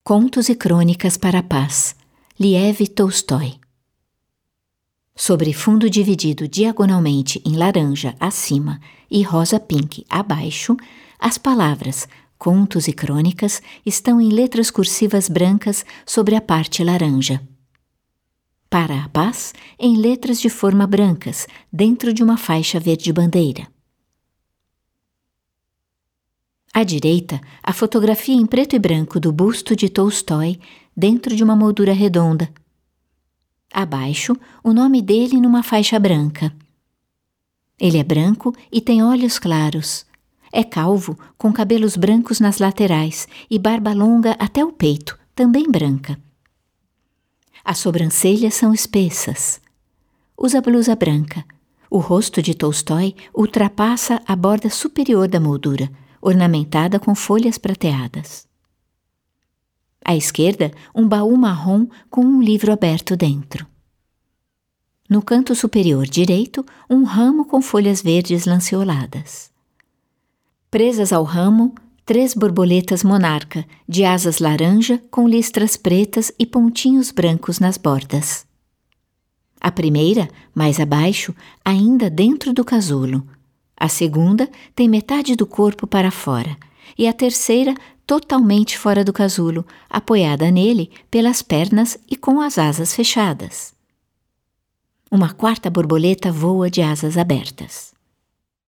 Contos e Crônicas para a Paz, Liev Tolstói. Sobre fundo dividido diagonalmente em laranja acima e rosa pink abaixo, as palavras Contos e Crônicas estão em letras cursivas brancas sobre a parte laranja. Para a Paz, em letras de forma brancas, dentro de uma faixa verde-bandeira. À direita, a fotografia em preto e branco do busto de Tolstói dentro de uma moldura redonda. Abaixo, o nome dele numa faixa branca. Ele é branco e tem olhos claros. É calvo, com cabelos brancos nas laterais e barba longa até o peito, também branca. As sobrancelhas são espessas. Usa blusa branca. O rosto de Tolstói ultrapassa a borda superior da moldura, ornamentada com folhas prateadas. À esquerda, um baú marrom com um livro aberto dentro. No canto superior direito, um ramo com folhas verdes lanceoladas. Presas ao ramo, 3 borboletas monarca, de asas laranja com listras pretas e pontinhos brancos nas bordas. A primeira, mais abaixo, ainda dentro do casulo. A segunda tem metade do corpo para fora, e a terceira totalmente fora do casulo, apoiada nele pelas pernas e com as asas fechadas. Uma quarta borboleta voa de asas abertas.